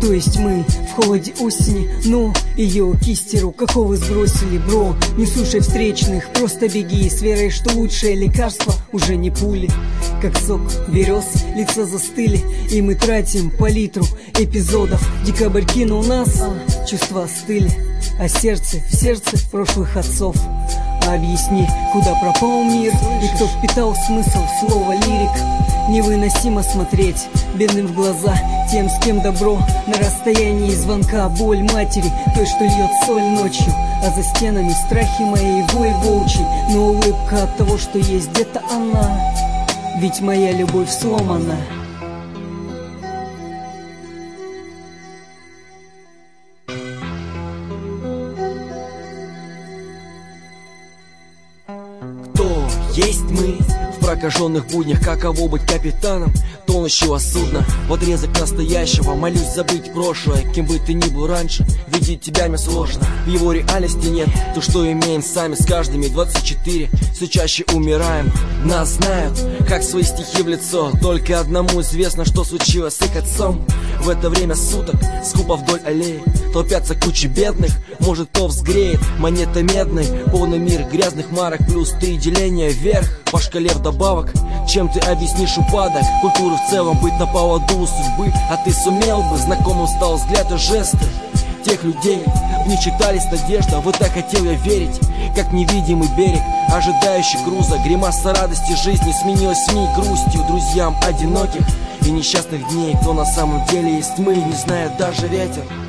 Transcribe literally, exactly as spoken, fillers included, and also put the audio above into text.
То есть мы в холоде осени, но ее кисти рук каковы сбросили, бро. Не слушай встречных, просто беги с верой, что лучшее лекарство уже не пули. Как сок берез, лица застыли, и мы тратим по литру эпизодов. Декабрь кинул нас, а чувства остыли, а сердце в сердце прошлых отцов. А объясни, куда пропал мир и кто впитал смысл слова лирик. Невыносимо смотреть бедным в глаза тем, с кем добро на расстоянии звонка. Боль матери, той, что льет соль ночью, а за стенами страхи моей вой волчий. Но улыбка от того, что есть где-то она, ведь моя любовь сломана. Кто есть мы? В прокаженных буднях каково быть капитаном тонущего судна, в отрезок настоящего. Молюсь забыть прошлое, кем бы ты ни был раньше. Видеть тебя мне сложно, в его реальности нет. То, что имеем сами с каждыми двадцать четыре, все чаще умираем. Нас знают, как свои стихи в лицо. Только одному известно, что случилось с их отцом. В это время суток, скупо вдоль аллеи, толпятся кучи бедных. Может, кто взгреет монета медной. Полный мир грязных марок, плюс три деления вверх по шкале вдобавок. Чем ты объяснишь упадок культуры в целом? Быть на поводу у судьбы, а ты сумел бы. Знакомым стал взгляд и жесты тех людей, в них читались надежда. Вот так хотел я верить, как невидимый берег, ожидающий груза. Гримаса радости жизни сменилась СМИ грустью друзьям одиноких и несчастных дней. Кто на самом деле есть мы, не знает даже ветер.